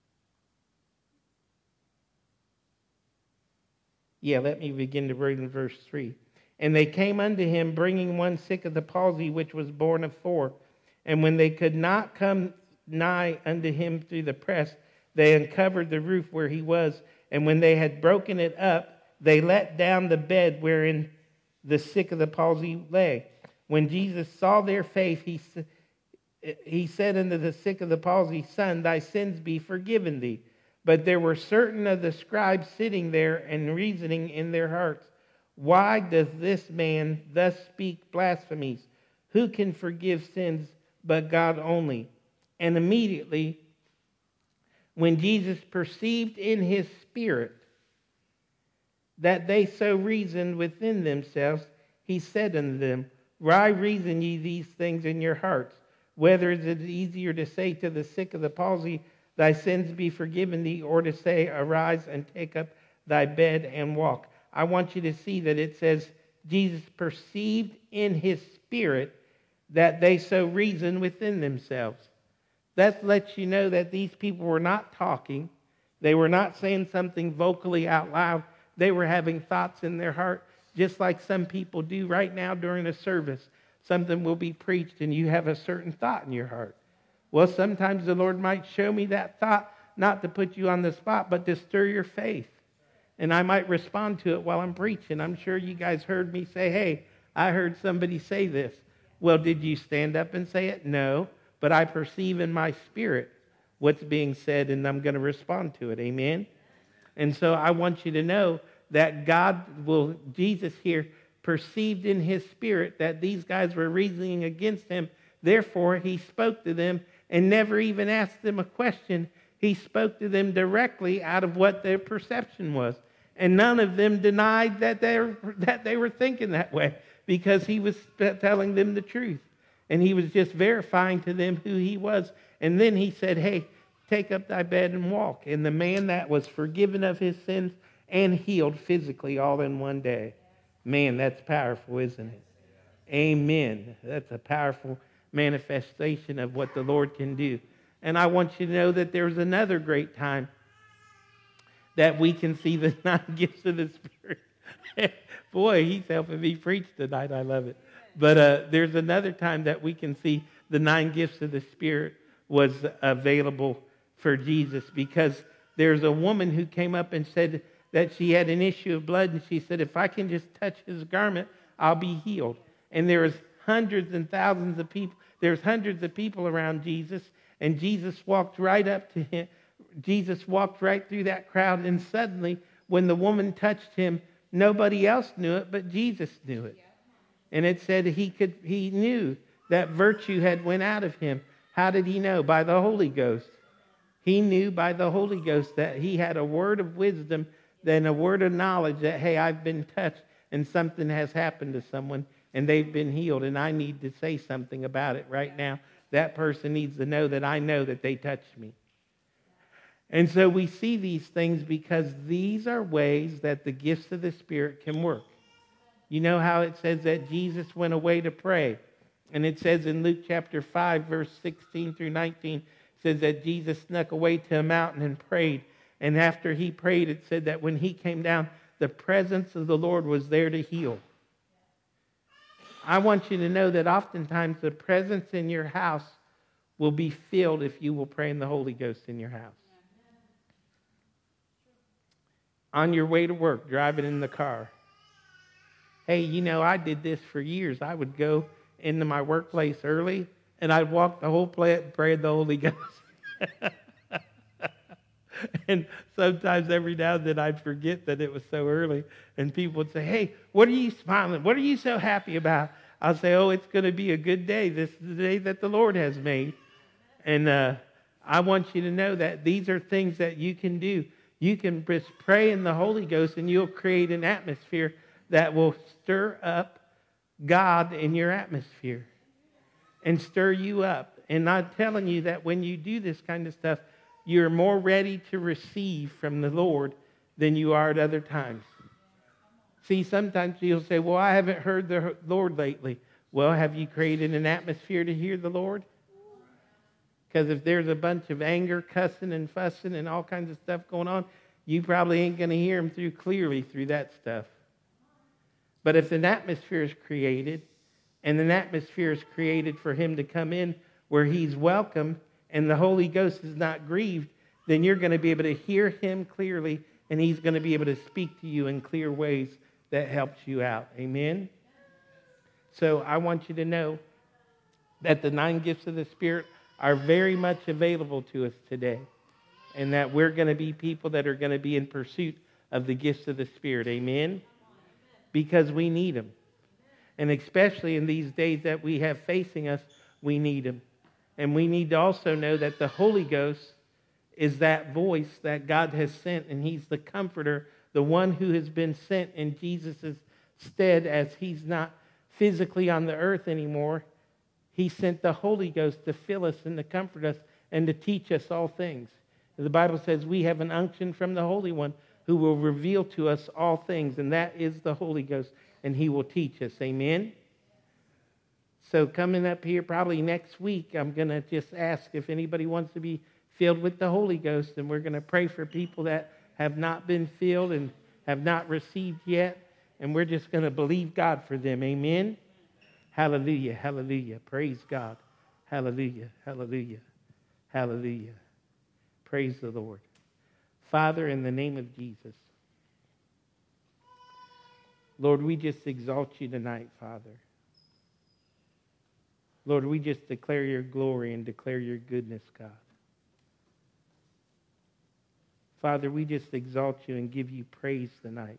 S1: yeah, let me begin to read in verse three. And they came unto him, bringing one sick of the palsy, which was born of four. And when they could not come nigh unto him through the press, they uncovered the roof where he was. And when they had broken it up, they let down the bed wherein the sick of the palsy lay. When Jesus saw their faith, he, he said unto the sick of the palsy, Son, thy sins be forgiven thee. But there were certain of the scribes sitting there and reasoning in their hearts, Why does this man thus speak blasphemies? Who can forgive sins but God only? And immediately, when Jesus perceived in his spirit that they so reasoned within themselves, he said unto them, Why reason ye these things in your hearts? Whether is it easier to say to the sick of the palsy, Thy sins be forgiven thee, or to say, Arise and take up thy bed and walk? I want you to see that it says, Jesus perceived in his spirit that they so reasoned within themselves. That lets you know that these people were not talking. They were not saying something vocally out loud. They were having thoughts in their heart, just like some people do right now during a service. Something will be preached and you have a certain thought in your heart. Well, sometimes the Lord might show me that thought, not to put you on the spot, but to stir your faith. And I might respond to it while I'm preaching. I'm sure you guys heard me say, hey, I heard somebody say this. Well, did you stand up and say it? No, but I perceive in my spirit what's being said, and I'm going to respond to it. Amen? And so I want you to know that God will, Jesus here, perceived in his spirit that these guys were reasoning against him. Therefore, he spoke to them and never even asked them a question. He spoke to them directly out of what their perception was. And none of them denied that they were, that they were thinking that way, because he was telling them the truth. And he was just verifying to them who he was. And then he said, hey, take up thy bed and walk. And the man that was forgiven of his sins and healed physically all in one day. Man, that's powerful, isn't it? Amen. That's a powerful manifestation of what the Lord can do. And I want you to know that there's another great time that we can see the nine gifts of the Spirit. Boy, he's helping me preach tonight. I love it. But uh, there's another time that we can see the nine gifts of the Spirit was available for Jesus, because there's a woman who came up and said that she had an issue of blood, and she said, if I can just touch his garment, I'll be healed. And there was hundreds and thousands of people. There's hundreds of people around Jesus, and Jesus walked right up to him. Jesus walked right through that crowd, and suddenly, when the woman touched him, nobody else knew it, but Jesus knew it. And it said he could. He knew that virtue had went out of him. How did he know? By the Holy Ghost. He knew by the Holy Ghost that he had a word of wisdom, then a word of knowledge that, hey, I've been touched and something has happened to someone. and they've been healed, and I need to say something about it right now. That person needs to know that I know that they touched me. And so we see these things because these are ways that the gifts of the Spirit can work. You know how it says that Jesus went away to pray. And it says in Luke chapter five, verse sixteen through nineteen, it says that Jesus snuck away to a mountain and prayed. And after he prayed, it said that when he came down, the presence of the Lord was there to heal. I want you to know that oftentimes the presence in your house will be filled if you will pray in the Holy Ghost in your house. On your way to work, driving in the car. Hey, you know, I did this for years. I would go into my workplace early, and I'd walk the whole place and pray in the Holy Ghost. And sometimes every now and then I'd forget that it was so early, and people would say, hey, what are you smiling? What are you so happy about? I'll say, oh, it's going to be a good day. This is the day that the Lord has made. And uh, I want you to know that these are things that you can do. You can just pray in the Holy Ghost, and you'll create an atmosphere that will stir up God in your atmosphere and stir you up. And I'm telling you that when you do this kind of stuff, you're more ready to receive from the Lord than you are at other times. See, sometimes you'll say, well, I haven't heard the Lord lately. Well, have you created an atmosphere to hear the Lord? Because if there's a bunch of anger, cussing and fussing and all kinds of stuff going on, you probably ain't going to hear him through clearly through that stuff. But if an atmosphere is created, and an atmosphere is created for him to come in where he's welcome, and the Holy Ghost is not grieved, then you're going to be able to hear him clearly, and he's going to be able to speak to you in clear ways that helps you out. Amen? So I want you to know that the nine gifts of the Spirit are very much available to us today, and that we're going to be people that are going to be in pursuit of the gifts of the Spirit. Amen? Because we need them. And especially in these days that we have facing us, we need them. And we need to also know that the Holy Ghost is that voice that God has sent, and he's the comforter, the one who has been sent in Jesus' stead as he's not physically on the earth anymore. He sent the Holy Ghost to fill us and to comfort us and to teach us all things. The Bible says we have an unction from the Holy One who will reveal to us all things, and that is the Holy Ghost, and he will teach us. Amen? So coming up here probably next week, I'm going to just ask if anybody wants to be filled with the Holy Ghost, and we're going to pray for people that have not been filled and have not received yet, and we're just going to believe God for them. Amen? Hallelujah, hallelujah. Praise God. Hallelujah, hallelujah, hallelujah. Praise the Lord. Father, in the name of Jesus, Lord, we just exalt you tonight, Father. Lord, we just declare your glory and declare your goodness, God. Father, we just exalt you and give you praise tonight.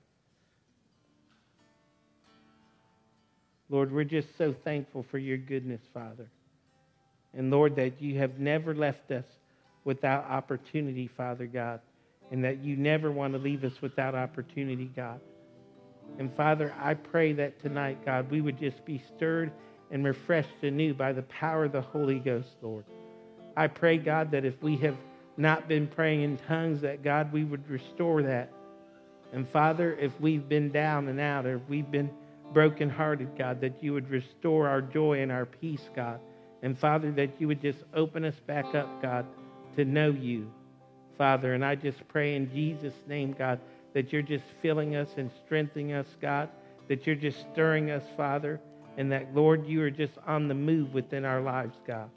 S1: Lord, we're just so thankful for your goodness, Father. And Lord, that you have never left us without opportunity, Father God. And that you never want to leave us without opportunity, God. And Father, I pray that tonight, God, we would just be stirred and refreshed anew by the power of the Holy Ghost, Lord. I pray, God, that if we have not been praying in tongues, that, God, we would restore that. And Father, if we've been down and out, or if we've been brokenhearted, God, that you would restore our joy and our peace, God. And Father, that you would just open us back up, God, to know you, Father. And I just pray in Jesus' name, God, that you're just filling us and strengthening us, God, that you're just stirring us, Father, and that, Lord, you are just on the move within our lives, God.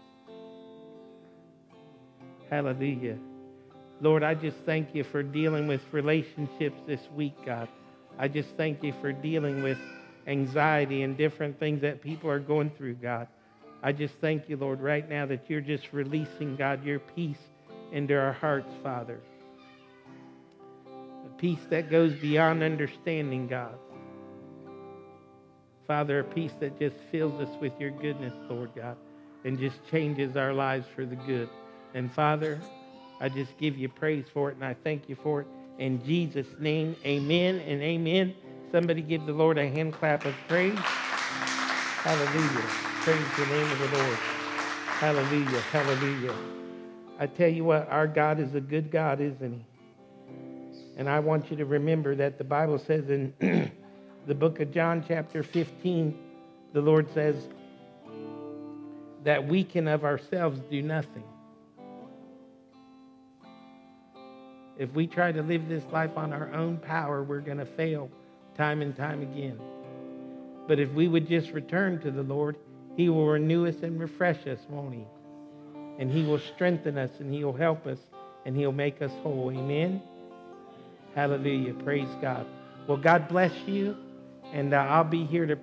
S1: Hallelujah. Lord, I just thank you for dealing with relationships this week, God. I just thank you for dealing with anxiety and different things that people are going through, God. I just thank you, Lord, right now that you're just releasing, God, your peace into our hearts, Father. A peace that goes beyond understanding, God. Father, a peace that just fills us with your goodness, Lord God, and just changes our lives for the good. And Father, I just give you praise for it, and I thank you for it. In Jesus' name, amen and amen. Somebody give the Lord a hand clap of praise. Hallelujah. Praise the name of the Lord. Hallelujah. Hallelujah. I tell you what, our God is a good God, isn't he? And I want you to remember that the Bible says in the book of John chapter fifteen, the Lord says that we can of ourselves do nothing. If we try to live this life on our own power, we're going to fail time and time again. But if we would just return to the Lord, he will renew us and refresh us, won't he? And he will strengthen us, and he will help us, and he'll make us whole. Amen? Hallelujah. Praise God. Well, God bless you, and uh, I'll be here to